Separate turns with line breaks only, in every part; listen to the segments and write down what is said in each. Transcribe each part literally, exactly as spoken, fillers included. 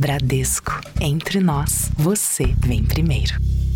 Bradesco. Entre nós, você vem primeiro.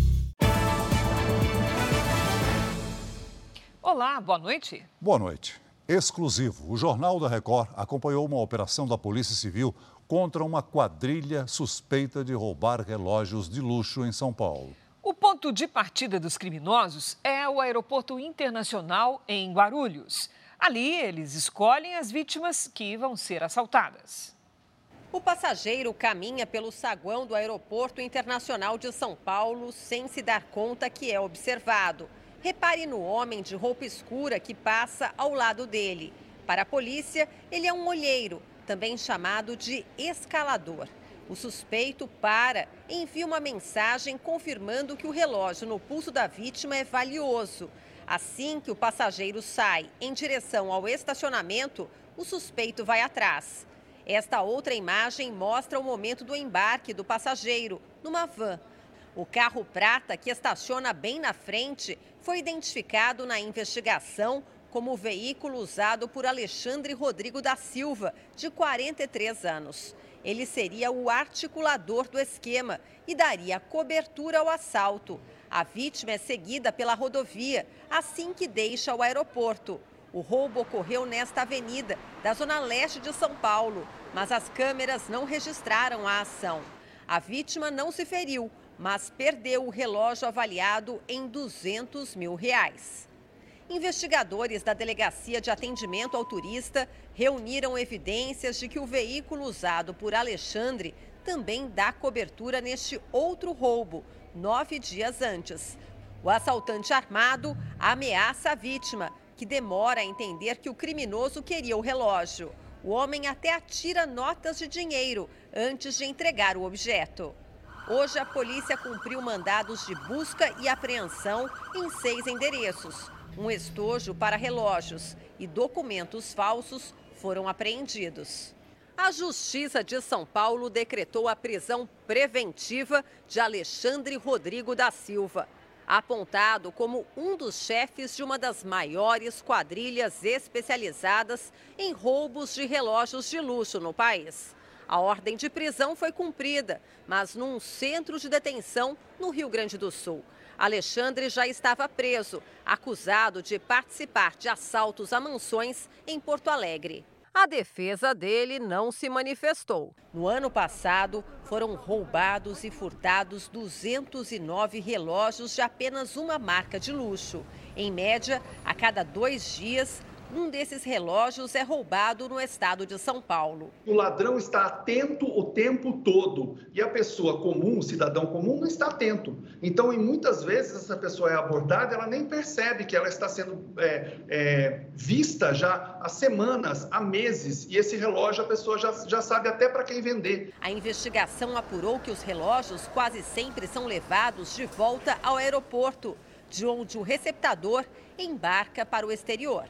Olá, boa noite.
Boa noite. Exclusivo. O Jornal da Record acompanhou uma operação da Polícia Civil contra uma quadrilha suspeita de roubar relógios de luxo em São Paulo.
O ponto de partida dos criminosos é o Aeroporto Internacional em Guarulhos. Ali, eles escolhem as vítimas que vão ser assaltadas.
O passageiro caminha pelo saguão do Aeroporto Internacional de São Paulo sem se dar conta que é observado. Repare no homem de roupa escura que passa ao lado dele. Para a polícia, ele é um olheiro, também chamado de escalador. O suspeito para e envia uma mensagem confirmando que o relógio no pulso da vítima é valioso. Assim que o passageiro sai em direção ao estacionamento, o suspeito vai atrás. Esta outra imagem mostra o momento do embarque do passageiro numa van. O carro prata que estaciona bem na frente foi identificado na investigação como o veículo usado por Alexandre Rodrigo da Silva, de quarenta e três anos. Ele seria o articulador do esquema e daria cobertura ao assalto. A vítima é seguida pela rodovia assim que deixa o aeroporto. O roubo ocorreu nesta avenida, da zona leste de São Paulo, mas as câmeras não registraram a ação. A vítima não se feriu, mas perdeu o relógio avaliado em duzentos mil reais. Investigadores da Delegacia de Atendimento ao Turista reuniram evidências de que o veículo usado por Alexandre também dá cobertura neste outro roubo, nove dias antes. O assaltante armado ameaça a vítima, que demora a entender que o criminoso queria o relógio. O homem até atira notas de dinheiro antes de entregar o objeto. Hoje, a polícia cumpriu mandados de busca e apreensão em seis endereços. Um estojo para relógios e documentos falsos foram apreendidos. A Justiça de São Paulo decretou a prisão preventiva de Alexandre Rodrigo da Silva, apontado como um dos chefes de uma das maiores quadrilhas especializadas em roubos de relógios de luxo no país. A ordem de prisão foi cumprida, mas num centro de detenção no Rio Grande do Sul. Alexandre já estava preso, acusado de participar de assaltos a mansões em Porto Alegre. A defesa dele não se manifestou. No ano passado, foram roubados e furtados duzentos e nove relógios de apenas uma marca de luxo. Em média, a cada dois dias, um desses relógios é roubado no estado de São Paulo.
O ladrão está atento o tempo todo e a pessoa comum, o cidadão comum, não está atento. Então, em muitas vezes, essa pessoa é abordada, ela nem percebe que ela está sendo é, é, vista já há semanas, há meses. E esse relógio a pessoa já, já sabe até para quem vender.
A investigação apurou que os relógios quase sempre são levados de volta ao aeroporto, de onde o receptador embarca para o exterior.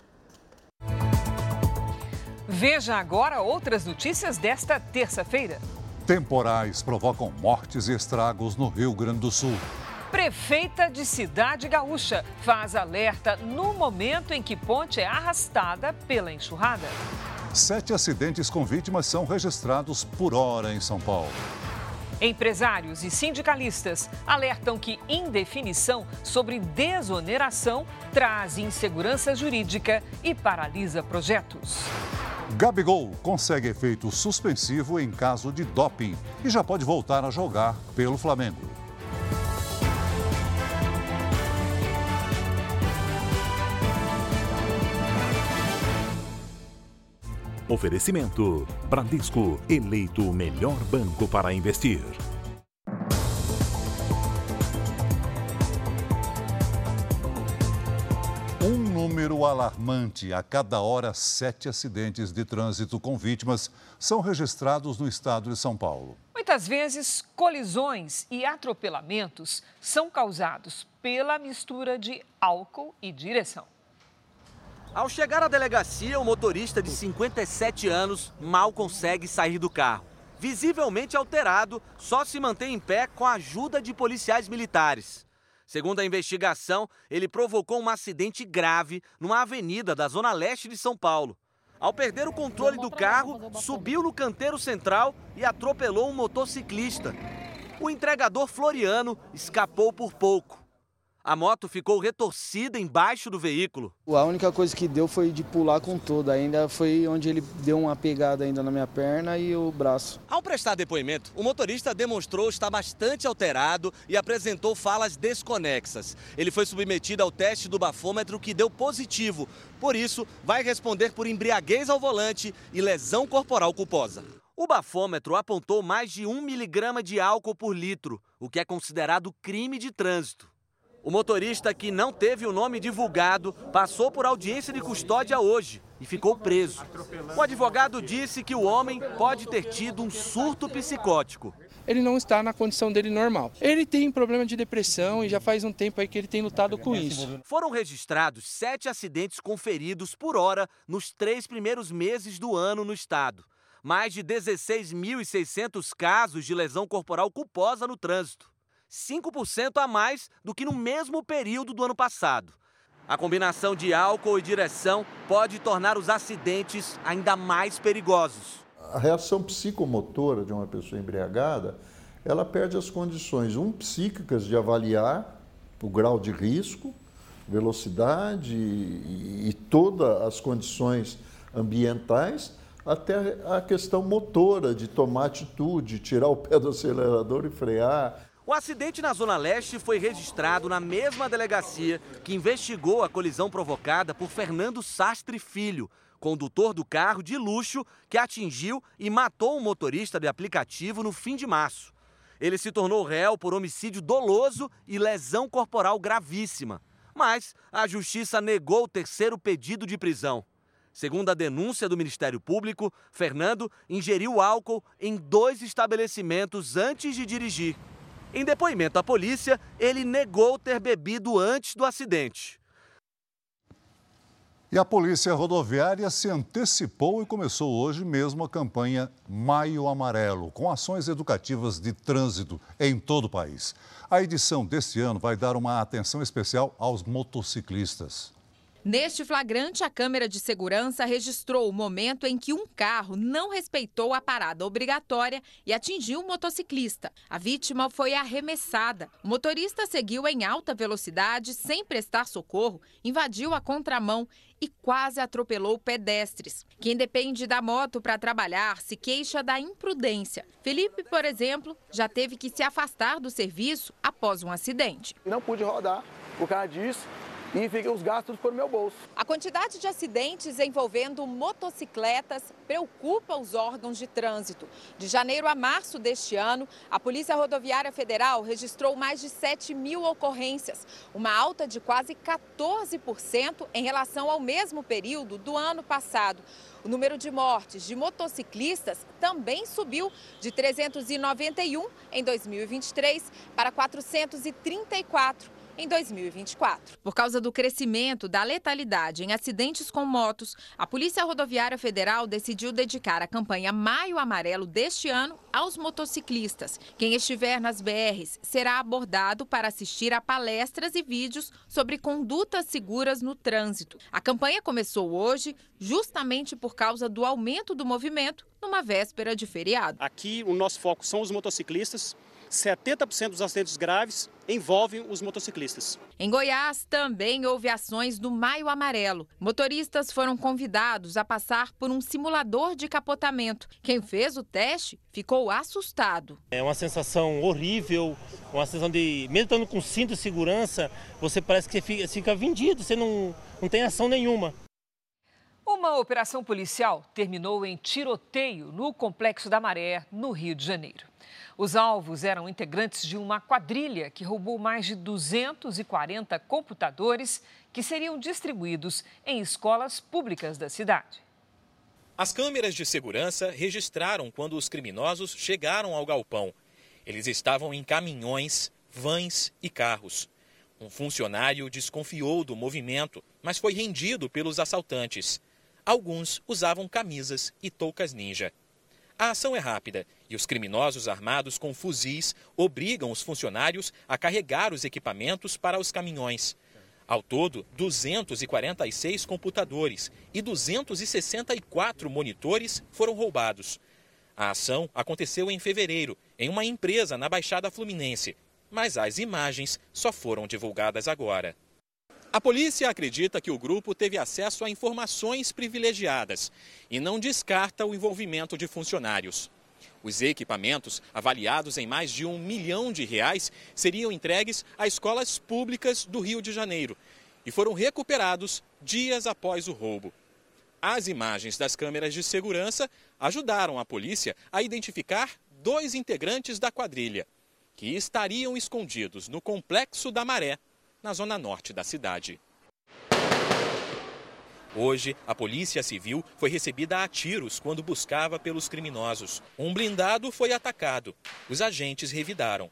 Veja agora outras notícias desta terça-feira.
Temporais provocam mortes e estragos no Rio Grande do Sul.
Prefeita de Cidade Gaúcha faz alerta no momento em que ponte é arrastada pela enxurrada.
Sete acidentes com vítimas são registrados por hora em São Paulo.
Empresários e sindicalistas alertam que indefinição sobre desoneração traz insegurança jurídica e paralisa projetos.
Gabigol consegue efeito suspensivo em caso de doping e já pode voltar a jogar pelo Flamengo.
Oferecimento: Bradesco, eleito o melhor banco para investir.
Um número alarmante. A cada hora, sete acidentes de trânsito com vítimas são registrados no estado de São Paulo.
Muitas vezes, colisões e atropelamentos são causados pela mistura de álcool e direção.
Ao chegar à delegacia, o motorista de cinquenta e sete anos mal consegue sair do carro. Visivelmente alterado, só se mantém em pé com a ajuda de policiais militares. Segundo a investigação, ele provocou um acidente grave numa avenida da zona leste de São Paulo. Ao perder o controle do carro, subiu no canteiro central e atropelou um motociclista. O entregador Floriano escapou por pouco. A moto ficou retorcida embaixo do veículo.
A única coisa que deu foi de pular com tudo. Ainda foi onde ele deu uma pegada ainda na minha perna e o braço.
Ao prestar depoimento, o motorista demonstrou estar bastante alterado e apresentou falas desconexas. Ele foi submetido ao teste do bafômetro que deu positivo. Por isso, vai responder por embriaguez ao volante e lesão corporal culposa. O bafômetro apontou mais de um miligrama de álcool por litro, o que é considerado crime de trânsito. O motorista, que não teve o nome divulgado, passou por audiência de custódia hoje e ficou preso. O advogado disse que o homem pode ter tido um surto psicótico.
Ele não está na condição dele normal. Ele tem problema de depressão e já faz um tempo aí que ele tem lutado com isso.
Foram registrados sete acidentes conferidos por hora nos três primeiros meses do ano no estado. Mais de dezesseis mil e seiscentos casos de lesão corporal culposa no trânsito. cinco por cento a mais do que no mesmo período do ano passado. A combinação de álcool e direção pode tornar os acidentes ainda mais perigosos.
A reação psicomotora de uma pessoa embriagada, ela perde as condições, um, psíquicas de avaliar o grau de risco, velocidade e, e todas as condições ambientais, até a questão motora de tomar atitude, tirar o pé do acelerador e frear.
O acidente na Zona Leste foi registrado na mesma delegacia que investigou a colisão provocada por Fernando Sastre Filho, condutor do carro de luxo que atingiu e matou um motorista de aplicativo no fim de março. Ele se tornou réu por homicídio doloso e lesão corporal gravíssima. Mas a Justiça negou o terceiro pedido de prisão. Segundo a denúncia do Ministério Público, Fernando ingeriu álcool em dois estabelecimentos antes de dirigir. Em depoimento à polícia, ele negou ter bebido antes do acidente.
E a Polícia Rodoviária se antecipou e começou hoje mesmo a campanha Maio Amarelo, com ações educativas de trânsito em todo o país. A edição deste ano vai dar uma atenção especial aos motociclistas.
Neste flagrante, a câmera de segurança registrou o momento em que um carro não respeitou a parada obrigatória e atingiu um motociclista. A vítima foi arremessada. O motorista seguiu em alta velocidade, sem prestar socorro, invadiu a contramão e quase atropelou pedestres. Quem depende da moto para trabalhar se queixa da imprudência. Felipe, por exemplo, já teve que se afastar do serviço após um acidente.
Não pude rodar por causa disso. E fica, os gastos foram no meu bolso.
A quantidade de acidentes envolvendo motocicletas preocupa os órgãos de trânsito. De janeiro a março deste ano, a Polícia Rodoviária Federal registrou mais de sete mil ocorrências, uma alta de quase quatorze por cento em relação ao mesmo período do ano passado. O número de mortes de motociclistas também subiu de trezentos e noventa e um em dois mil e vinte e três para quatrocentos e trinta e quatro. Em dois mil e vinte e quatro. Por causa do crescimento da letalidade em acidentes com motos, a Polícia Rodoviária Federal decidiu dedicar a campanha Maio Amarelo deste ano aos motociclistas. Quem estiver nas B Rs será abordado para assistir a palestras e vídeos sobre condutas seguras no trânsito. A campanha começou hoje justamente por causa do aumento do movimento numa véspera de feriado.
Aqui o nosso foco são os motociclistas. setenta por cento dos acidentes graves envolvem os motociclistas.
Em Goiás, também houve ações do Maio Amarelo. Motoristas foram convidados a passar por um simulador de capotamento. Quem fez o teste ficou assustado.
É uma sensação horrível, uma sensação de, mesmo estando com cinto de segurança, você parece que fica, fica vendido, você não, não tem ação nenhuma.
Uma operação policial terminou em tiroteio no Complexo da Maré, no Rio de Janeiro. Os alvos eram integrantes de uma quadrilha que roubou mais de duzentos e quarenta computadores que seriam distribuídos em escolas públicas da cidade.
As câmeras de segurança registraram quando os criminosos chegaram ao galpão. Eles estavam em caminhões, vans e carros. Um funcionário desconfiou do movimento, mas foi rendido pelos assaltantes. Alguns usavam camisas e toucas ninja. A ação é rápida e os criminosos armados com fuzis obrigam os funcionários a carregar os equipamentos para os caminhões. Ao todo, duzentos e quarenta e seis computadores e duzentos e sessenta e quatro monitores foram roubados. A ação aconteceu em fevereiro, em uma empresa na Baixada Fluminense, mas as imagens só foram divulgadas agora. A polícia acredita que o grupo teve acesso a informações privilegiadas e não descarta o envolvimento de funcionários. Os equipamentos, avaliados em mais de um milhão de reais, seriam entregues a escolas públicas do Rio de Janeiro e foram recuperados dias após o roubo. As imagens das câmeras de segurança ajudaram a polícia a identificar dois integrantes da quadrilha, que estariam escondidos no Complexo da Maré, na zona norte da cidade. Hoje, a Polícia Civil foi recebida a tiros quando buscava pelos criminosos. Um blindado foi atacado. Os agentes revidaram.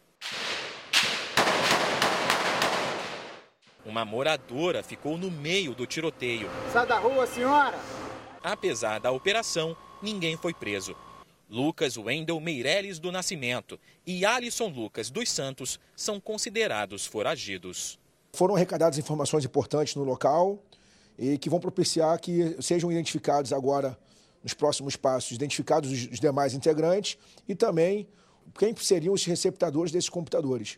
Uma moradora ficou no meio do tiroteio.
Sai da rua, senhora!
Apesar da operação, ninguém foi preso. Lucas Wendel Meireles do Nascimento e Alisson Lucas dos Santos são considerados foragidos.
Foram arrecadadas informações importantes no local e que vão propiciar que sejam identificados agora, nos próximos passos, identificados os demais integrantes e também quem seriam os receptadores desses computadores.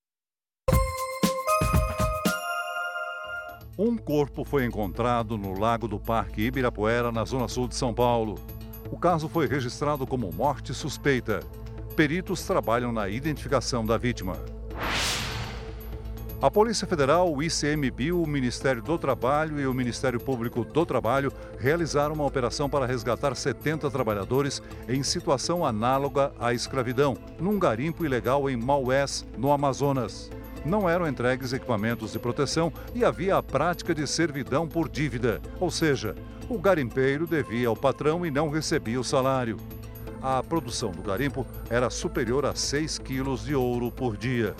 Um corpo foi encontrado no Lago do Parque Ibirapuera, na zona sul de São Paulo. O caso foi registrado como morte suspeita. Peritos trabalham na identificação da vítima. A Polícia Federal, o I C M Bio, o Ministério do Trabalho e o Ministério Público do Trabalho realizaram uma operação para resgatar setenta trabalhadores em situação análoga à escravidão, num garimpo ilegal em Maués, no Amazonas. Não eram entregues equipamentos de proteção e havia a prática de servidão por dívida, ou seja, o garimpeiro devia ao patrão e não recebia o salário. A produção do garimpo era superior a seis quilos de ouro por dia.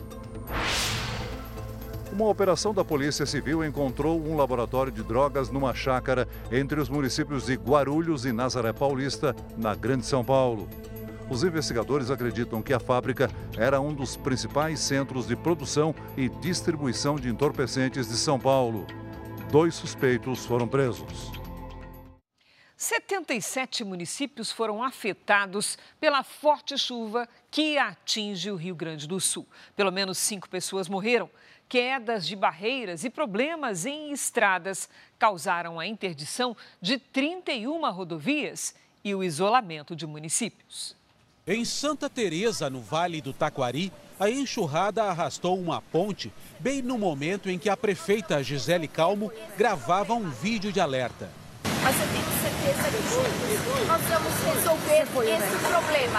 Uma operação da Polícia Civil encontrou um laboratório de drogas numa chácara entre os municípios de Guarulhos e Nazaré Paulista, na Grande São Paulo. Os investigadores acreditam que a fábrica era um dos principais centros de produção e distribuição de entorpecentes de São Paulo. Dois suspeitos foram presos.
setenta e sete municípios foram afetados pela forte chuva que atinge o Rio Grande do Sul. Pelo menos cinco pessoas morreram. Quedas de barreiras e problemas em estradas causaram a interdição de trinta e uma rodovias e o isolamento de municípios.
Em Santa Teresa, no Vale do Taquari, a enxurrada arrastou uma ponte bem no momento em que a prefeita Gisele Calmo gravava um vídeo de alerta.
Mas eu tenho certeza que nós vamos resolver esse problema.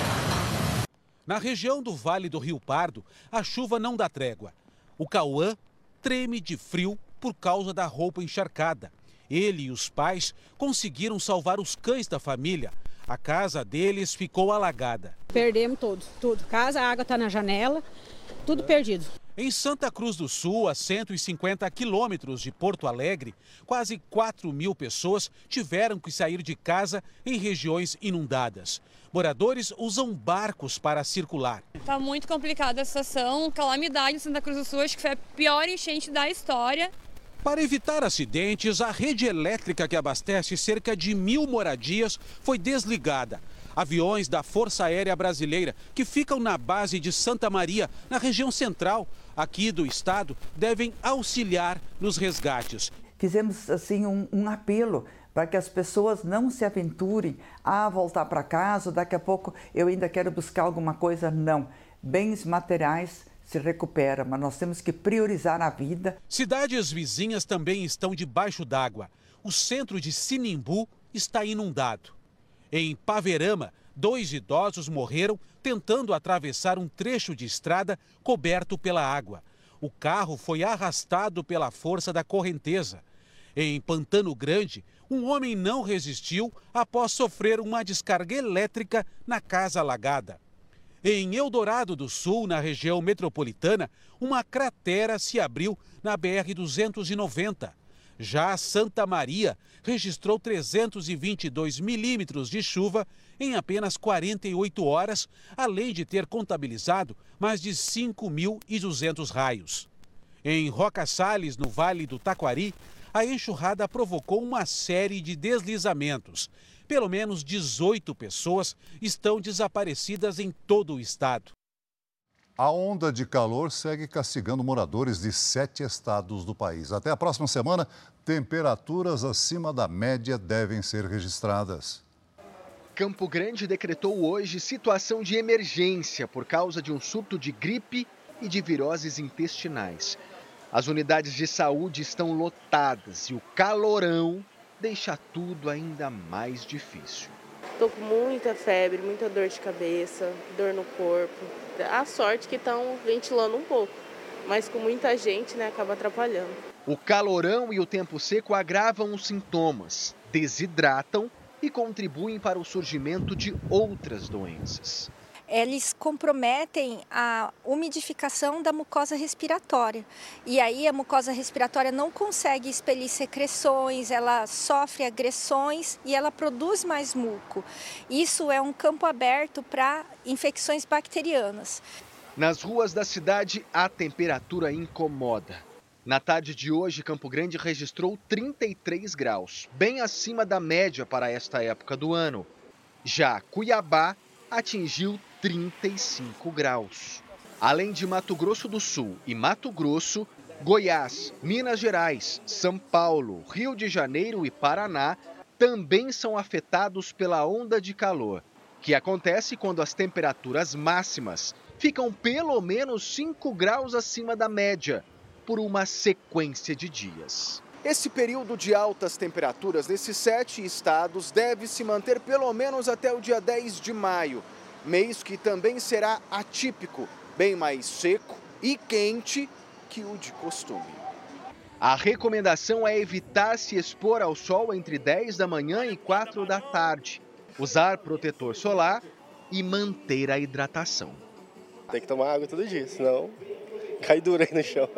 Na região do Vale do Rio Pardo, a chuva não dá trégua. O Cauã treme de frio por causa da roupa encharcada. Ele e os pais conseguiram salvar os cães da família. A casa deles ficou alagada.
Perdemos tudo, tudo. Casa, a água está na janela, tudo perdido.
Em Santa Cruz do Sul, a cento e cinquenta quilômetros de Porto Alegre, quase quatro mil pessoas tiveram que sair de casa em regiões inundadas. Moradores usam barcos para circular.
Está muito complicada a situação, calamidade em Santa Cruz do Sul, acho que foi a pior enchente da história.
Para evitar acidentes, a rede elétrica que abastece cerca de mil moradias foi desligada. Aviões da Força Aérea Brasileira, que ficam na base de Santa Maria, na região central, aqui do estado, devem auxiliar nos resgates.
Fizemos assim um, um apelo para que as pessoas não se aventurem a voltar para casa, daqui a pouco eu ainda quero buscar alguma coisa. Não, bens materiais se recupera, mas nós temos que priorizar a vida.
Cidades vizinhas também estão debaixo d'água. O centro de Sinimbu está inundado. Em Paverama, dois idosos morreram tentando atravessar um trecho de estrada coberto pela água. O carro foi arrastado pela força da correnteza. Em Pantano Grande, um homem não resistiu após sofrer uma descarga elétrica na casa alagada. Em Eldorado do Sul, na região metropolitana, uma cratera se abriu na B R duzentos e noventa. Já Santa Maria registrou trezentos e vinte e dois milímetros de chuva em apenas quarenta e oito horas, além de ter contabilizado mais de cinco mil e duzentos raios. Em Roca Salles, no Vale do Taquari, a enxurrada provocou uma série de deslizamentos. Pelo menos dezoito pessoas estão desaparecidas em todo o estado.
A onda de calor segue castigando moradores de sete estados do país. Até a próxima semana, temperaturas acima da média devem ser registradas.
Campo Grande decretou hoje situação de emergência por causa de um surto de gripe e de viroses intestinais. As unidades de saúde estão lotadas e o calorão deixa tudo ainda mais difícil.
Estou com muita febre, muita dor de cabeça, dor no corpo. A sorte que estão ventilando um pouco, mas com muita gente, né, acaba atrapalhando.
O calorão e o tempo seco agravam os sintomas, desidratam e contribuem para o surgimento de outras doenças.
Eles comprometem a umidificação da mucosa respiratória. E aí a mucosa respiratória não consegue expelir secreções, ela sofre agressões e ela produz mais muco. Isso é um campo aberto para infecções bacterianas.
Nas ruas da cidade, a temperatura incomoda. Na tarde de hoje, Campo Grande registrou trinta e três graus, bem acima da média para esta época do ano. Já Cuiabá atingiu trinta e cinco graus. Além de Mato Grosso do Sul e Mato Grosso, Goiás, Minas Gerais, São Paulo, Rio de Janeiro e Paraná também são afetados pela onda de calor, que acontece quando as temperaturas máximas ficam pelo menos cinco graus acima da média, por uma sequência de dias. Esse período de altas temperaturas nesses sete estados deve se manter pelo menos até o dia dez de maio, mês que também será atípico, bem mais seco e quente que o de costume. A recomendação é evitar se expor ao sol entre dez da manhã e quatro da tarde, usar protetor solar e manter a hidratação.
Tem que tomar água todo dia, senão cai duro aí no chão.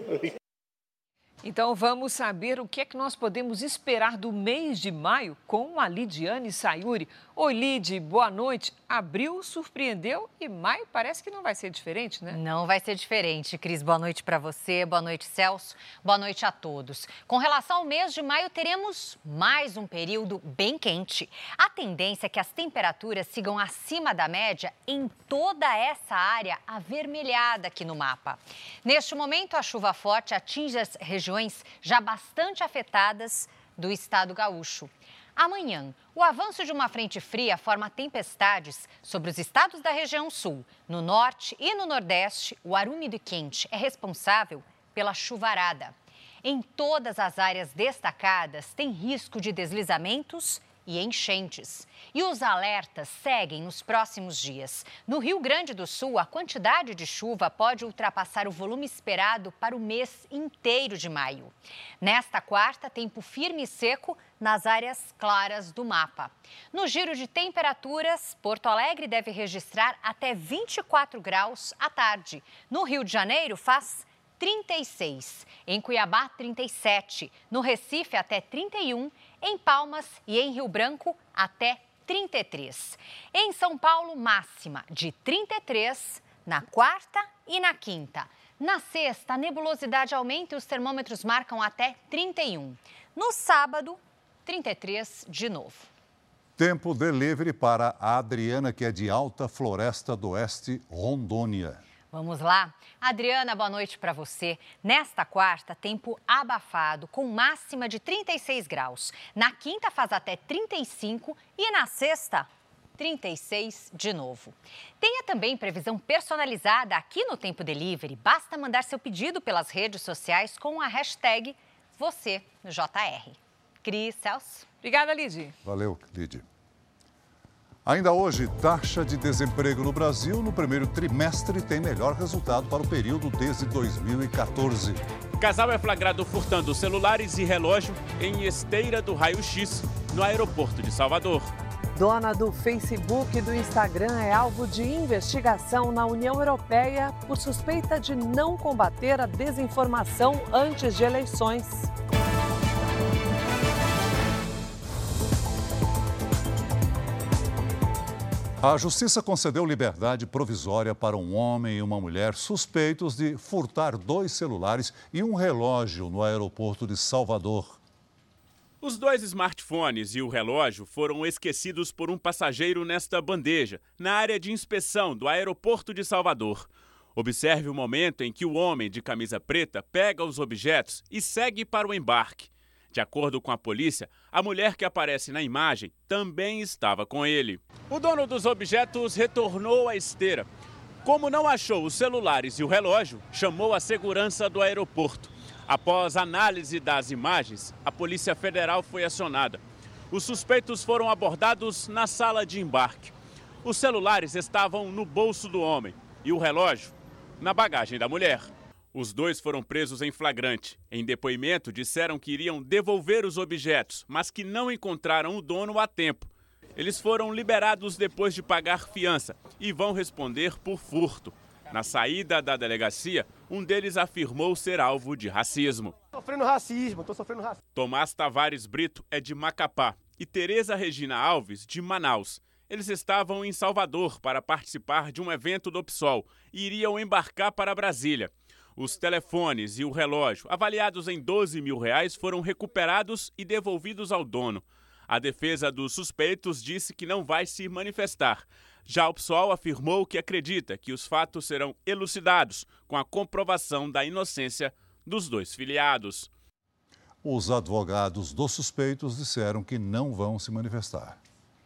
Então vamos saber o que é que nós podemos esperar do mês de maio com a Lidiane Sayuri. Oi, Lid, boa noite. Abril surpreendeu e maio parece que não vai ser diferente, né?
Não vai ser diferente, Cris. Boa noite para você, boa noite, Celso, boa noite a todos. Com relação ao mês de maio, teremos mais um período bem quente. A tendência é que as temperaturas sigam acima da média em toda essa área avermelhada aqui no mapa. Neste momento, a chuva forte atinge as regiões já bastante afetadas do estado gaúcho. Amanhã, o avanço de uma frente fria forma tempestades sobre os estados da região sul. No norte e no nordeste, o ar úmido e quente é responsável pela chuvarada. Em todas as áreas destacadas, tem risco de deslizamentos e enchentes. E os alertas seguem nos próximos dias. No Rio Grande do Sul, a quantidade de chuva pode ultrapassar o volume esperado para o mês inteiro de maio. Nesta quarta, tempo firme e seco nas áreas claras do mapa. No giro de temperaturas, Porto Alegre deve registrar até vinte e quatro graus à tarde. No Rio de Janeiro, faz trinta e seis, em Cuiabá, trinta e sete, no Recife, até trinta e um, em Palmas e em Rio Branco, até trinta e três. Em São Paulo, máxima de trinta e três na quarta e na quinta. Na sexta, a nebulosidade aumenta e os termômetros marcam até trinta e um. No sábado, trinta e três de novo.
Tempo delivery para a Adriana, que é de Alta Floresta do Oeste, Rondônia.
Vamos lá? Adriana, boa noite para você. Nesta quarta, tempo abafado, com máxima de trinta e seis graus. Na quinta, faz até trinta e cinco e na sexta, trinta e seis de novo. Tenha também previsão personalizada aqui no Tempo Delivery. Basta mandar seu pedido pelas redes sociais com a hashtag você no J R. Cris, Celso.
Obrigada, Lidy.
Valeu, Lidy. Ainda hoje, taxa de desemprego no Brasil no primeiro trimestre tem melhor resultado para o período desde dois mil e quatorze.
Casal é flagrado furtando celulares e relógio em esteira do raio-x no aeroporto de Salvador.
Dona do Facebook e do Instagram é alvo de investigação na União Europeia por suspeita de não combater a desinformação antes de eleições.
A Justiça concedeu liberdade provisória para um homem e uma mulher suspeitos de furtar dois celulares e um relógio no aeroporto de Salvador.
Os dois smartphones e o relógio foram esquecidos por um passageiro nesta bandeja, na área de inspeção do aeroporto de Salvador. Observe o momento em que o homem de camisa preta pega os objetos e segue para o embarque. De acordo com a polícia, a mulher que aparece na imagem também estava com ele. O dono dos objetos retornou à esteira. Como não achou os celulares e o relógio, chamou a segurança do aeroporto. Após análise das imagens, a Polícia Federal foi acionada. Os suspeitos foram abordados na sala de embarque. Os celulares estavam no bolso do homem e o relógio na bagagem da mulher. Os dois foram presos em flagrante. Em depoimento, disseram que iriam devolver os objetos, mas que não encontraram o dono a tempo. Eles foram liberados depois de pagar fiança e vão responder por furto. Na saída da delegacia, um deles afirmou ser alvo de racismo.
Tô sofrendo racismo, tô sofrendo racismo.
Tomás Tavares Brito é de Macapá e Tereza Regina Alves, de Manaus. Eles estavam em Salvador para participar de um evento do PSOL e iriam embarcar para Brasília. Os telefones e o relógio, avaliados em doze mil reais, foram recuperados e devolvidos ao dono. A defesa dos suspeitos disse que não vai se manifestar. Já o PSOL afirmou que acredita que os fatos serão elucidados com a comprovação da inocência dos dois filiados.
Os advogados dos suspeitos disseram que não vão se manifestar.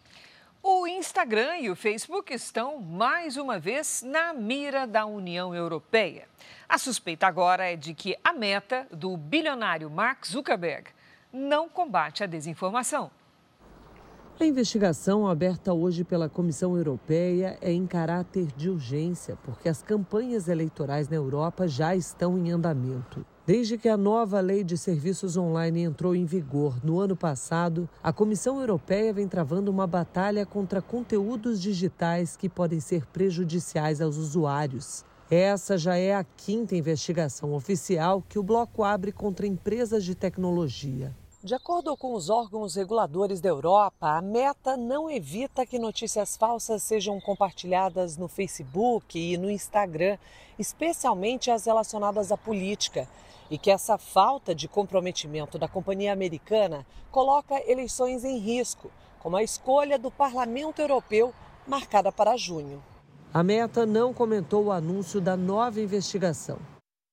O Instagram e o Facebook estão, mais uma vez, na mira da União Europeia. A suspeita agora é de que a Meta, do bilionário Mark Zuckerberg, não combate a desinformação.
A investigação aberta hoje pela Comissão Europeia é em caráter de urgência, porque as campanhas eleitorais na Europa já estão em andamento. Desde que a nova lei de serviços online entrou em vigor no ano passado, a Comissão Europeia vem travando uma batalha contra conteúdos digitais que podem ser prejudiciais aos usuários. Essa já é a quinta investigação oficial que o bloco abre contra empresas de tecnologia. De acordo com os órgãos reguladores da Europa, a Meta não evita que notícias falsas sejam compartilhadas no Facebook e no Instagram, especialmente as relacionadas à política, e que essa falta de comprometimento da companhia americana coloca eleições em risco, como a escolha do Parlamento Europeu, marcada para junho. A Meta não comentou o anúncio da nova investigação.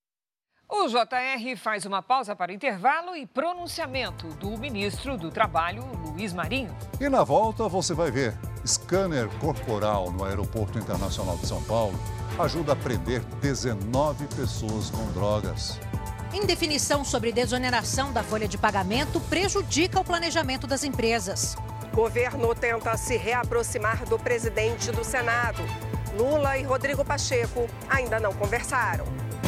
O J R faz uma pausa para intervalo e pronunciamento do ministro do Trabalho, Luiz Marinho.
E na volta você vai ver, scanner corporal no Aeroporto Internacional de São Paulo ajuda a prender dezenove pessoas com drogas.
Indefinição sobre desoneração da folha de pagamento prejudica o planejamento das empresas.
Governo tenta se reaproximar do presidente do Senado. Lula e Rodrigo Pacheco ainda não conversaram.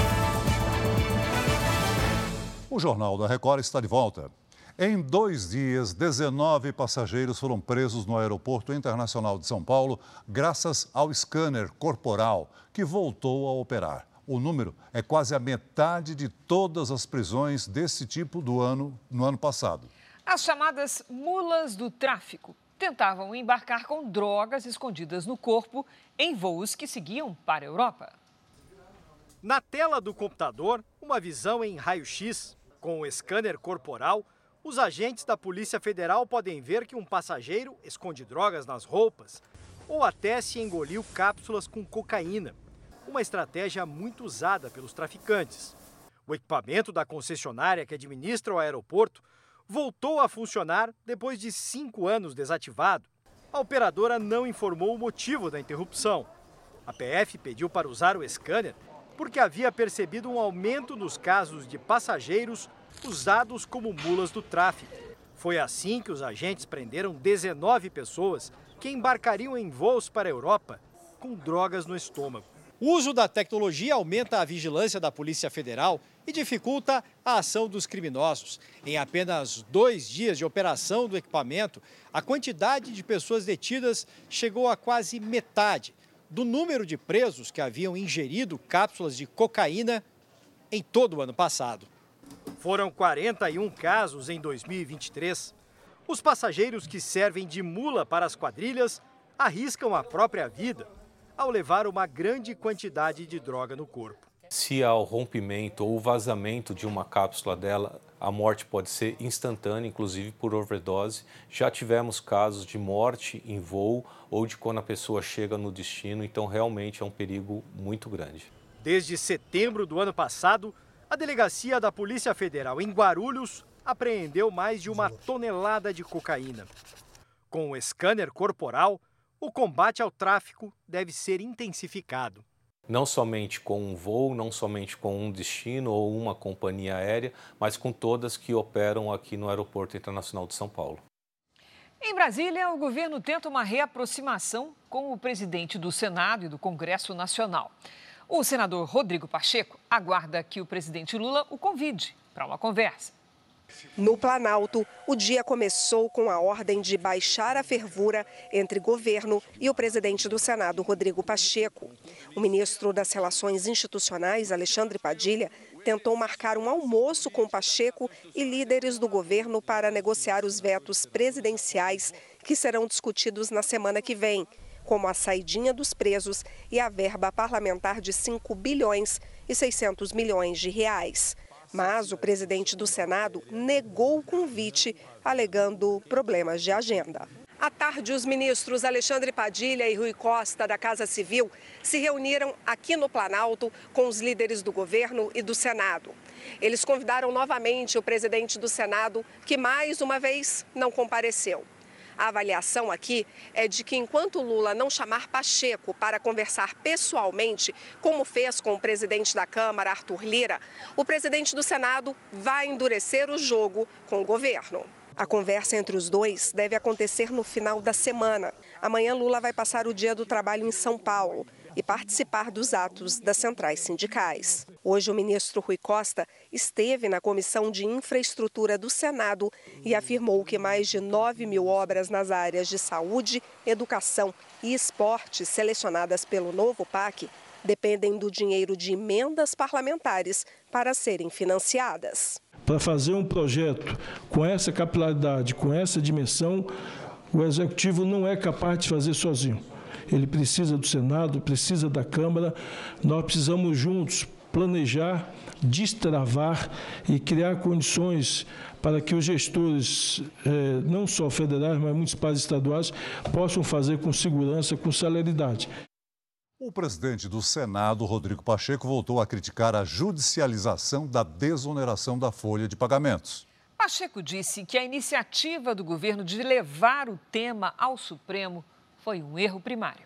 O Jornal da Record está de volta. Em dois dias, dezenove passageiros foram presos no Aeroporto Internacional de São Paulo graças ao scanner corporal, que voltou a operar. O número é quase a metade de todas as prisões desse tipo do ano, no ano passado.
As chamadas mulas do tráfico tentavam embarcar com drogas escondidas no corpo em voos que seguiam para a Europa.
Na tela do computador, uma visão em raio-x. Com o scanner corporal, os agentes da Polícia Federal podem ver que um passageiro esconde drogas nas roupas ou até se engoliu cápsulas com cocaína, uma estratégia muito usada pelos traficantes. O equipamento da concessionária que administra o aeroporto voltou a funcionar depois de cinco anos desativado. A operadora não informou o motivo da interrupção. A P F pediu para usar o scanner porque havia percebido um aumento nos casos de passageiros usados como mulas do tráfico. Foi assim que os agentes prenderam dezenove pessoas que embarcariam em voos para a Europa com drogas no estômago. O uso da tecnologia aumenta a vigilância da Polícia Federal e dificulta a ação dos criminosos. Em apenas dois dias de operação do equipamento, a quantidade de pessoas detidas chegou a quase metade do número de presos que haviam ingerido cápsulas de cocaína em todo o ano passado. Foram quarenta e um casos em dois mil e vinte e três. Os passageiros que servem de mula para as quadrilhas arriscam a própria vida ao levar uma grande quantidade de droga no corpo.
Se há o rompimento ou o vazamento de uma cápsula dela, a morte pode ser instantânea, inclusive por overdose. Já tivemos casos de morte em voo ou de quando a pessoa chega no destino, então realmente é um perigo muito grande.
Desde setembro do ano passado, a delegacia da Polícia Federal em Guarulhos apreendeu mais de uma tonelada de cocaína. Com o scanner corporal, o combate ao tráfico deve ser intensificado.
Não somente com um voo, não somente com um destino ou uma companhia aérea, mas com todas que operam aqui no Aeroporto Internacional de São Paulo.
Em Brasília, o governo tenta uma reaproximação com o presidente do Senado e do Congresso Nacional. O senador Rodrigo Pacheco aguarda que o presidente Lula o convide para uma conversa.
No Planalto, o dia começou com a ordem de baixar a fervura entre governo e o presidente do Senado, Rodrigo Pacheco. O ministro das Relações Institucionais, Alexandre Padilha, tentou marcar um almoço com Pacheco e líderes do governo para negociar os vetos presidenciais que serão discutidos na semana que vem, como a saidinha dos presos e a verba parlamentar de cinco bilhões e seiscentos milhões de reais. Mas o presidente do Senado negou o convite, alegando problemas de agenda. À tarde, os ministros Alexandre Padilha e Rui Costa, da Casa Civil, se reuniram aqui no Planalto com os líderes do governo e do Senado. Eles convidaram novamente o presidente do Senado, que mais uma vez não compareceu. A avaliação aqui é de que enquanto Lula não chamar Pacheco para conversar pessoalmente, como fez com o presidente da Câmara, Arthur Lira, o presidente do Senado vai endurecer o jogo com o governo. A conversa entre os dois deve acontecer no final da semana. Amanhã Lula vai passar o Dia do Trabalho em São Paulo e participar dos atos das centrais sindicais. Hoje, o ministro Rui Costa esteve na Comissão de Infraestrutura do Senado e afirmou que mais de nove mil obras nas áreas de saúde, educação e esporte selecionadas pelo novo P A C dependem do dinheiro de emendas parlamentares para serem financiadas.
Para fazer um projeto com essa capilaridade, com essa dimensão, o Executivo não é capaz de fazer sozinho. Ele precisa do Senado, precisa da Câmara. Nós precisamos juntos planejar, destravar e criar condições para que os gestores, eh, não só federais, mas municipais e estaduais, possam fazer com segurança, com celeridade.
O presidente do Senado, Rodrigo Pacheco, voltou a criticar a judicialização da desoneração da folha de pagamentos.
Pacheco disse que a iniciativa do governo de levar o tema ao Supremo foi um erro primário.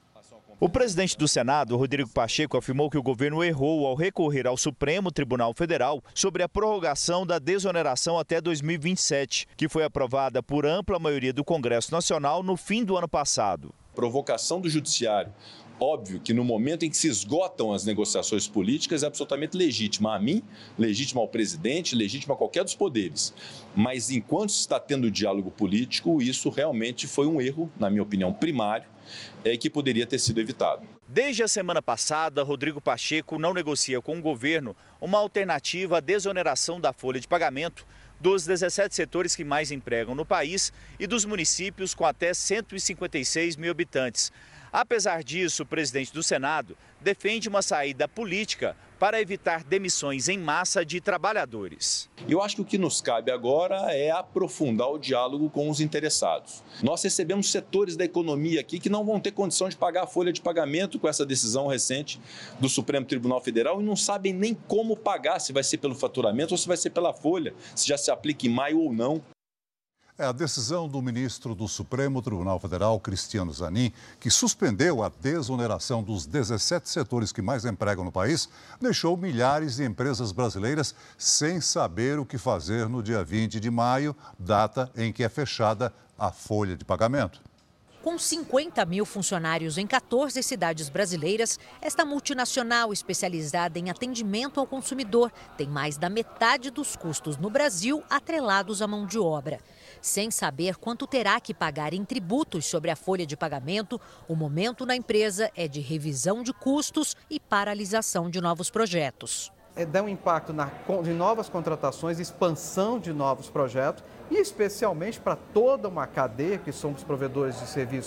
O presidente do Senado, Rodrigo Pacheco, afirmou que o governo errou ao recorrer ao Supremo Tribunal Federal sobre a prorrogação da desoneração até dois mil e vinte e sete, que foi aprovada por ampla maioria do Congresso Nacional no fim do ano passado.
Provocação do judiciário. Óbvio que no momento em que se esgotam as negociações políticas é absolutamente legítima a mim, legítima ao presidente, legítima a qualquer dos poderes. Mas enquanto se está tendo diálogo político, isso realmente foi um erro, na minha opinião, primário, é, que poderia ter sido evitado.
Desde a semana passada, Rodrigo Pacheco não negocia com o governo uma alternativa à desoneração da folha de pagamento dos dezessete setores que mais empregam no país e dos municípios com até cento e cinquenta e seis mil habitantes. Apesar disso, o presidente do Senado defende uma saída política para evitar demissões em massa de trabalhadores.
Eu acho que o que nos cabe agora é aprofundar o diálogo com os interessados. Nós recebemos setores da economia aqui que não vão ter condição de pagar a folha de pagamento com essa decisão recente do Supremo Tribunal Federal e não sabem nem como pagar, se vai ser pelo faturamento ou se vai ser pela folha, se já se aplica em maio ou não.
É a decisão do ministro do Supremo Tribunal Federal, Cristiano Zanin, que suspendeu a desoneração dos dezessete setores que mais empregam no país, deixou milhares de empresas brasileiras sem saber o que fazer no dia vinte de maio, data em que é fechada a folha de pagamento.
Com cinquenta mil funcionários em quatorze cidades brasileiras, esta multinacional especializada em atendimento ao consumidor tem mais da metade dos custos no Brasil atrelados à mão de obra. Sem saber quanto terá que pagar em tributos sobre a folha de pagamento, o momento na empresa é de revisão de custos e paralisação de novos projetos.
É, dá um impacto na, de novas contratações, expansão de novos projetos e especialmente para toda uma cadeia, que somos provedores de serviço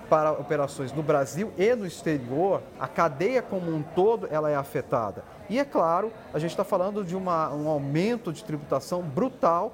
para operações no Brasil e no exterior, a cadeia como um todo ela é afetada. E é claro, a gente está falando de uma, um aumento de tributação brutal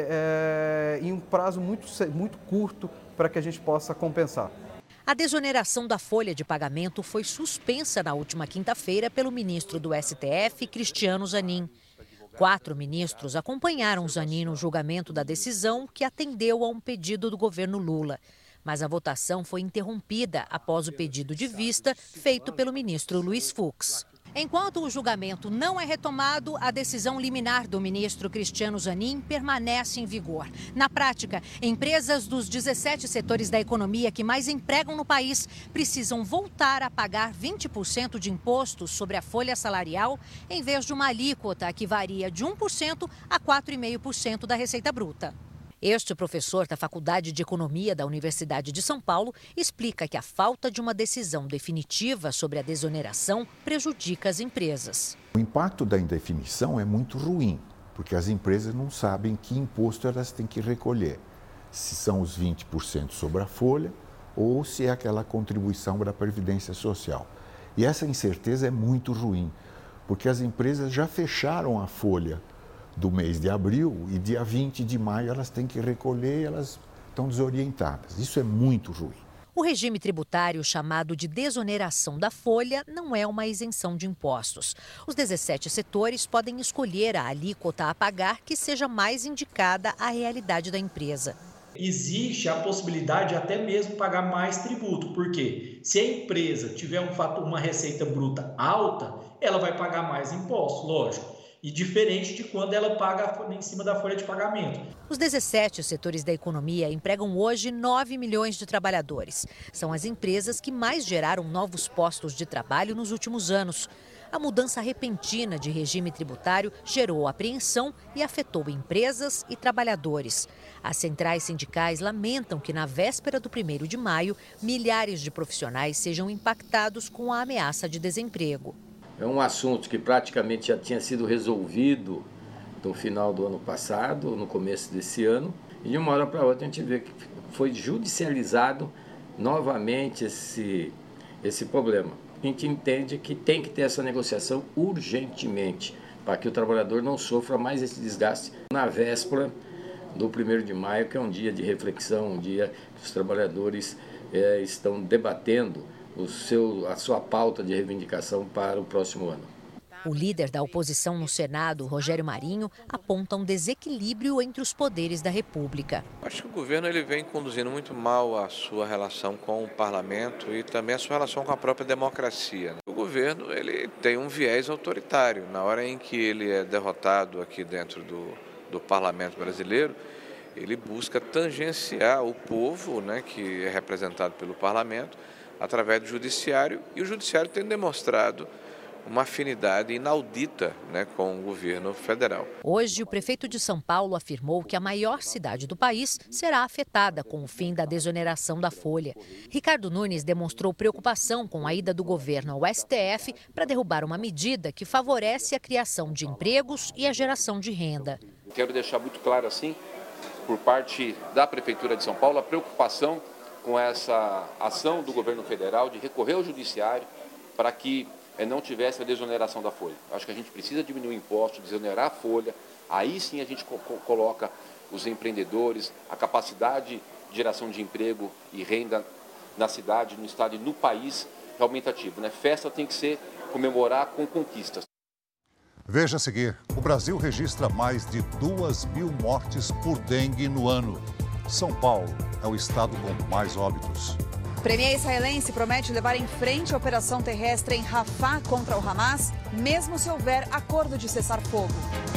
é, é, em um prazo muito, muito curto para que a gente possa compensar.
A desoneração da folha de pagamento foi suspensa na última quinta-feira pelo ministro do S T F, Cristiano Zanin. Quatro ministros acompanharam Zanin no julgamento da decisão, que atendeu a um pedido do governo Lula. Mas a votação foi interrompida após o pedido de vista feito pelo ministro Luiz Fux. Enquanto o julgamento não é retomado, a decisão liminar do ministro Cristiano Zanin permanece em vigor. Na prática, empresas dos dezessete setores da economia que mais empregam no país precisam voltar a pagar vinte por cento de impostos sobre a folha salarial, em vez de uma alíquota que varia de um por cento a quatro vírgula cinco por cento da receita bruta. Este professor da Faculdade de Economia da Universidade de São Paulo explica que a falta de uma decisão definitiva sobre a desoneração prejudica as empresas.
O impacto da indefinição é muito ruim, porque as empresas não sabem que imposto elas têm que recolher. Se são os vinte por cento sobre a folha ou se é aquela contribuição da Previdência Social. E essa incerteza é muito ruim, porque as empresas já fecharam a folha do mês de abril e dia vinte de maio elas têm que recolher e elas estão desorientadas. Isso é muito ruim.
O regime tributário chamado de desoneração da folha não é uma isenção de impostos. Os dezessete setores podem escolher a alíquota a pagar que seja mais indicada à realidade da empresa.
Existe a possibilidade de até mesmo pagar mais tributo, porque se a empresa tiver um fator, uma receita bruta alta, ela vai pagar mais imposto, lógico. E diferente de quando ela paga em cima da folha de pagamento.
Os dezessete setores da economia empregam hoje nove milhões de trabalhadores. São as empresas que mais geraram novos postos de trabalho nos últimos anos. A mudança repentina de regime tributário gerou apreensão e afetou empresas e trabalhadores. As centrais sindicais lamentam que, na véspera do primeiro de maio, milhares de profissionais sejam impactados com a ameaça de desemprego.
É um assunto que praticamente já tinha sido resolvido no final do ano passado, no começo desse ano, e de uma hora para outra a gente vê que foi judicializado novamente esse, esse problema. A gente entende que tem que ter essa negociação urgentemente, para que o trabalhador não sofra mais esse desgaste na véspera do primeiro de maio, que é um dia de reflexão, um dia que os trabalhadores é, estão debatendo O seu, a sua pauta de reivindicação para o próximo ano.
O líder da oposição no Senado, Rogério Marinho, aponta um desequilíbrio entre os poderes da República.
Acho que o governo ele vem conduzindo muito mal a sua relação com o parlamento e também a sua relação com a própria democracia. O governo ele tem um viés autoritário. Na hora em que ele é derrotado aqui dentro do, do parlamento brasileiro, ele busca tangenciar o povo, né, que é representado pelo parlamento, através do judiciário, e o judiciário tem demonstrado uma afinidade inaudita, né, com o governo federal.
Hoje, o prefeito de São Paulo afirmou que a maior cidade do país será afetada com o fim da desoneração da folha. Ricardo Nunes demonstrou preocupação com a ida do governo ao S T F para derrubar uma medida que favorece a criação de empregos e a geração de renda.
Quero deixar muito claro, assim, por parte da Prefeitura de São Paulo, a preocupação com essa ação do governo federal de recorrer ao judiciário para que não tivesse a desoneração da folha. Acho que a gente precisa diminuir o imposto, desonerar a folha, aí sim a gente co coloca os empreendedores, a capacidade de geração de emprego e renda na cidade, no estado e no país realmente ativo, né? Festa tem que ser comemorar com conquistas.
Veja a seguir, o Brasil registra mais de duas mil mortes por dengue no ano. São Paulo é o estado com mais óbitos.
O premier israelense promete levar em frente a operação terrestre em Rafah contra o Hamas, mesmo se houver acordo de cessar-fogo.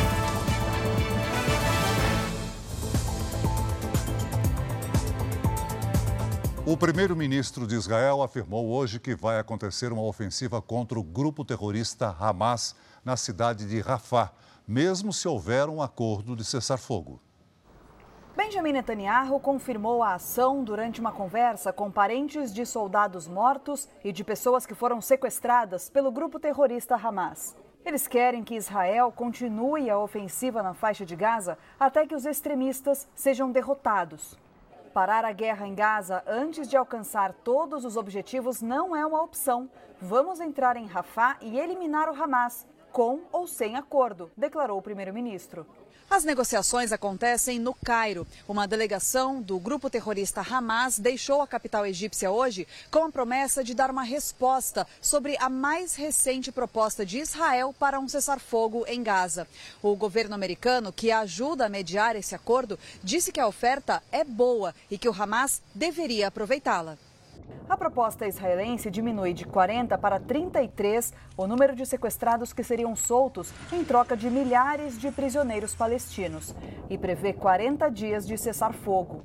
O primeiro-ministro de Israel afirmou hoje que vai acontecer uma ofensiva contra o grupo terrorista Hamas na cidade de Rafah, mesmo se houver um acordo de cessar-fogo.
Benjamin Netanyahu confirmou a ação durante uma conversa com parentes de soldados mortos e de pessoas que foram sequestradas pelo grupo terrorista Hamas. Eles querem que Israel continue a ofensiva na faixa de Gaza até que os extremistas sejam derrotados. Parar a guerra em Gaza antes de alcançar todos os objetivos não é uma opção. Vamos entrar em Rafah e eliminar o Hamas, com ou sem acordo, declarou o primeiro-ministro. As negociações acontecem no Cairo. Uma delegação do grupo terrorista Hamas deixou a capital egípcia hoje com a promessa de dar uma resposta sobre a mais recente proposta de Israel para um cessar-fogo em Gaza. O governo americano, que ajuda a mediar esse acordo, disse que a oferta é boa e que o Hamas deveria aproveitá-la. A proposta israelense diminui de quarenta para trinta e três o número de sequestrados que seriam soltos em troca de milhares de prisioneiros palestinos e prevê quarenta dias de cessar-fogo.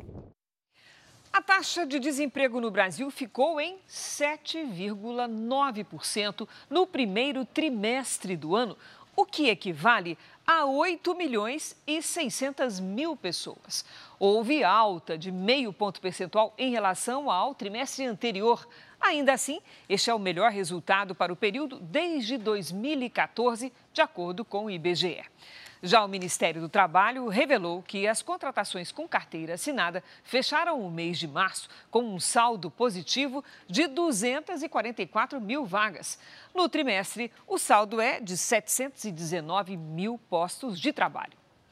A taxa de desemprego no Brasil ficou em sete vírgula nove por cento no primeiro trimestre do ano, o que equivale a oito milhões e seiscentas mil pessoas. Houve alta de meio ponto percentual em relação ao trimestre anterior. Ainda assim, este é o melhor resultado para o período desde dois mil e quatorze, de acordo com o I B G E. Já o Ministério do Trabalho revelou que as contratações com carteira assinada fecharam o mês de março com um saldo positivo de duzentas e quarenta e quatro mil vagas. No trimestre, o saldo é de setecentos e dezenove mil postos de trabalho.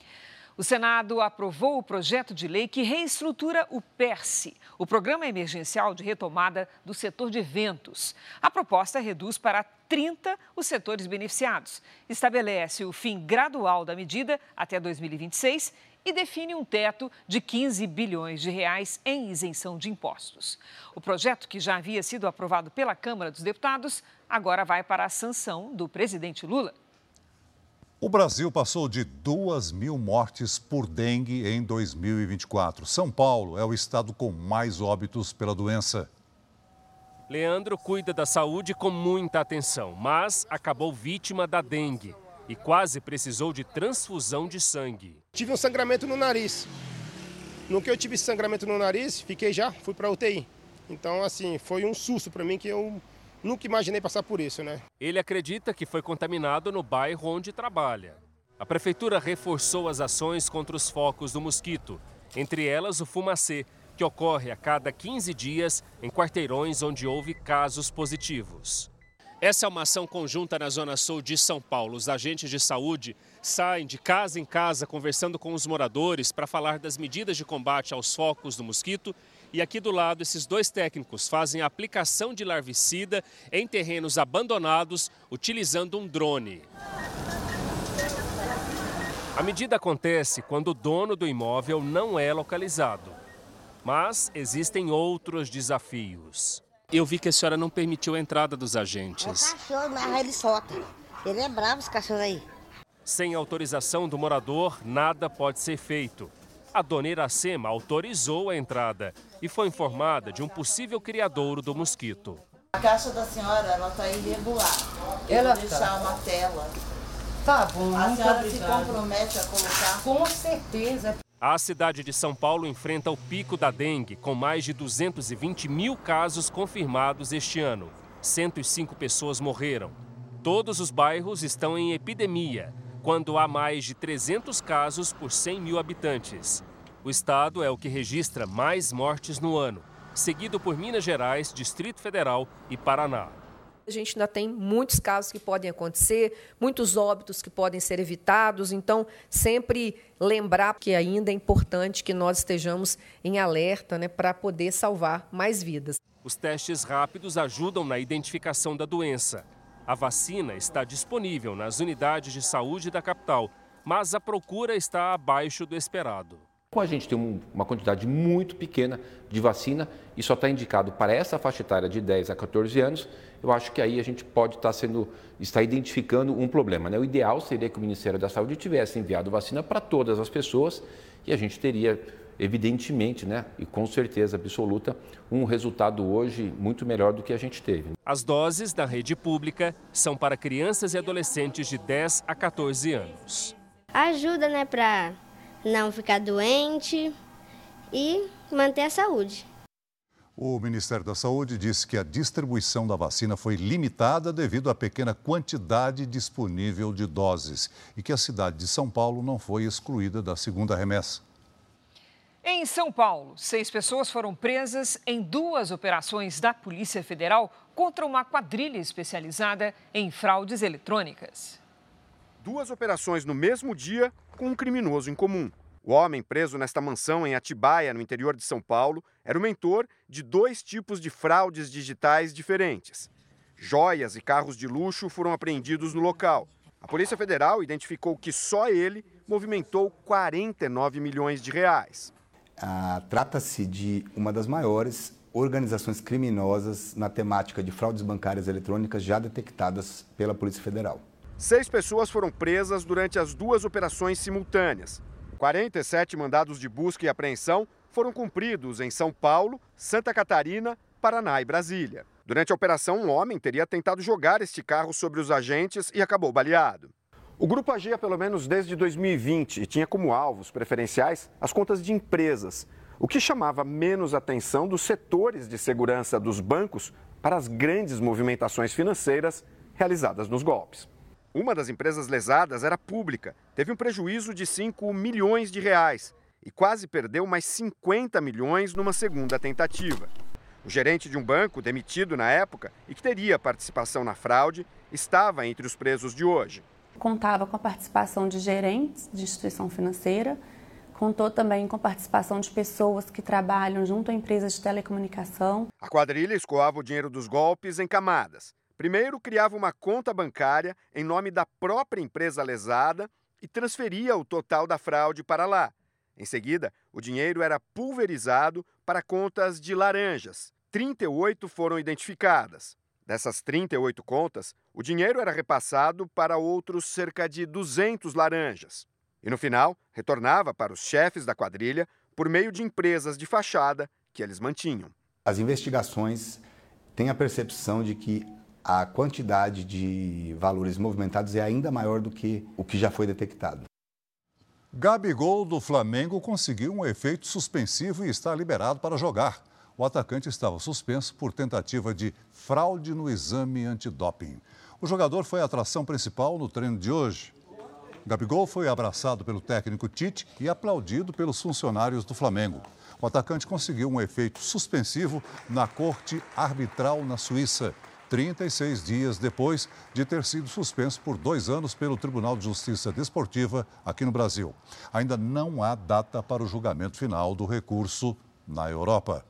O Senado aprovou o projeto de lei que reestrutura o PERSE, o Programa Emergencial de Retomada do Setor de Eventos. A proposta reduz para trinta os setores beneficiados, estabelece o fim gradual da medida até dois mil e vinte e seis e define um teto de quinze bilhões de reais em isenção de impostos. O projeto, que já havia sido aprovado pela Câmara dos Deputados, agora vai para a sanção do presidente Lula.
O Brasil passou de duas mil mortes por dengue em dois mil e vinte e quatro. São Paulo é o estado com mais óbitos pela doença.
Leandro cuida da saúde com muita atenção, mas acabou vítima da dengue e quase precisou de transfusão de sangue.
Tive um sangramento no nariz. No que eu tive sangramento no nariz, fiquei já, fui para a U T I. Então, assim, foi um susto para mim que eu nunca imaginei passar por isso, né?
Ele acredita que foi contaminado no bairro onde trabalha. A prefeitura reforçou as ações contra os focos do mosquito, entre elas o fumacê, que ocorre a cada quinze dias em quarteirões onde houve casos positivos. Essa é uma ação conjunta na Zona Sul de São Paulo. Os agentes de saúde saem de casa em casa conversando com os moradores para falar das medidas de combate aos focos do mosquito. E aqui do lado, esses dois técnicos fazem a aplicação de larvicida em terrenos abandonados utilizando um drone. A medida acontece quando o dono do imóvel não é localizado. Mas existem outros desafios. Eu vi que a senhora não permitiu a entrada dos agentes.
O cachorro, mas ele solta. Ele é bravo, esse cachorro aí.
Sem autorização do morador, nada pode ser feito. A dona Iracema autorizou a entrada e foi informada de um possível criadouro do mosquito.
A caixa da senhora, ela está irregular. Eu ela vou deixar tá. uma tela.
Tá bom,
a
muito
senhora
obrigada.
se compromete a colocar?
Com certeza.
A cidade de São Paulo enfrenta o pico da dengue, com mais de duzentos e vinte mil casos confirmados este ano. cento e cinco pessoas morreram. Todos os bairros estão em epidemia, quando há mais de trezentos casos por cem mil habitantes. O estado é o que registra mais mortes no ano, seguido por Minas Gerais, Distrito Federal e Paraná.
A gente ainda tem muitos casos que podem acontecer, muitos óbitos que podem ser evitados, então sempre lembrar que ainda é importante que nós estejamos em alerta, né, para poder salvar mais vidas.
Os testes rápidos ajudam na identificação da doença. A vacina está disponível nas unidades de saúde da capital, mas a procura está abaixo do esperado.
A gente tem um, uma quantidade muito pequena de vacina e só está indicado para essa faixa etária de dez a quatorze anos, eu acho que aí a gente pode estar, sendo, estar identificando um problema, né? O ideal seria que o Ministério da Saúde tivesse enviado vacina para todas as pessoas e a gente teria, evidentemente, né, e com certeza absoluta, um resultado hoje muito melhor do que a gente teve.
As doses da rede pública são para crianças e adolescentes de dez a quatorze anos.
Ajuda, né, para não ficar doente e manter a saúde.
O Ministério da Saúde disse que a distribuição da vacina foi limitada devido à pequena quantidade disponível de doses e que a cidade de São Paulo não foi excluída da segunda remessa.
Em São Paulo, seis pessoas foram presas em duas operações da Polícia Federal contra uma quadrilha especializada em fraudes eletrônicas.
Duas operações no mesmo dia com um criminoso em comum. O homem preso nesta mansão em Atibaia, no interior de São Paulo, era o mentor de dois tipos de fraudes digitais diferentes. Joias e carros de luxo foram apreendidos no local. A Polícia Federal identificou que só ele movimentou quarenta e nove milhões de reais.
Ah, trata-se de uma das maiores organizações criminosas na temática de fraudes bancárias eletrônicas já detectadas pela Polícia Federal.
Seis pessoas foram presas durante as duas operações simultâneas. quarenta e sete mandados de busca e apreensão foram cumpridos em São Paulo, Santa Catarina, Paraná e Brasília. Durante a operação, um homem teria tentado jogar este carro sobre os agentes e acabou baleado. O grupo agia pelo menos desde dois mil e vinte e tinha como alvos preferenciais as contas de empresas, o que chamava menos atenção dos setores de segurança dos bancos para as grandes movimentações financeiras realizadas nos golpes. Uma das empresas lesadas era pública, teve um prejuízo de cinco milhões de reais e quase perdeu mais cinquenta milhões numa segunda tentativa. O gerente de um banco, demitido na época e que teria participação na fraude, estava entre os presos de hoje.
Contava com a participação de gerentes de instituição financeira, contou também com a participação de pessoas que trabalham junto a empresas de telecomunicação.
A quadrilha escoava o dinheiro dos golpes em camadas. Primeiro, criava uma conta bancária em nome da própria empresa lesada e transferia o total da fraude para lá. Em seguida, o dinheiro era pulverizado para contas de laranjas. trinta e oito foram identificadas. Dessas trinta e oito contas, o dinheiro era repassado para outros cerca de duzentos laranjas. E no final, retornava para os chefes da quadrilha por meio de empresas de fachada que eles mantinham.
As investigações têm a percepção de que a quantidade de valores movimentados é ainda maior do que o que já foi detectado.
Gabigol do Flamengo conseguiu um efeito suspensivo e está liberado para jogar. O atacante estava suspenso por tentativa de fraude no exame antidoping. O jogador foi a atração principal no treino de hoje. Gabigol foi abraçado pelo técnico Tite e aplaudido pelos funcionários do Flamengo. O atacante conseguiu um efeito suspensivo na corte arbitral na Suíça, trinta e seis dias depois de ter sido suspenso por dois anos pelo Tribunal de Justiça Desportiva aqui no Brasil. Ainda não há data para o julgamento final do recurso na Europa.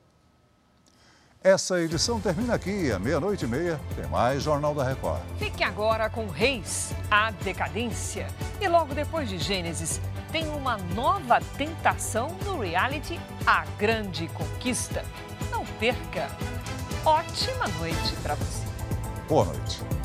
Essa edição termina aqui, à meia-noite e meia, tem mais Jornal da Record.
Fique agora com Reis, a decadência. E logo depois de Gênesis, tem uma nova tentação no reality A Grande Conquista. Não perca! Ótima noite para você.
Boa noite.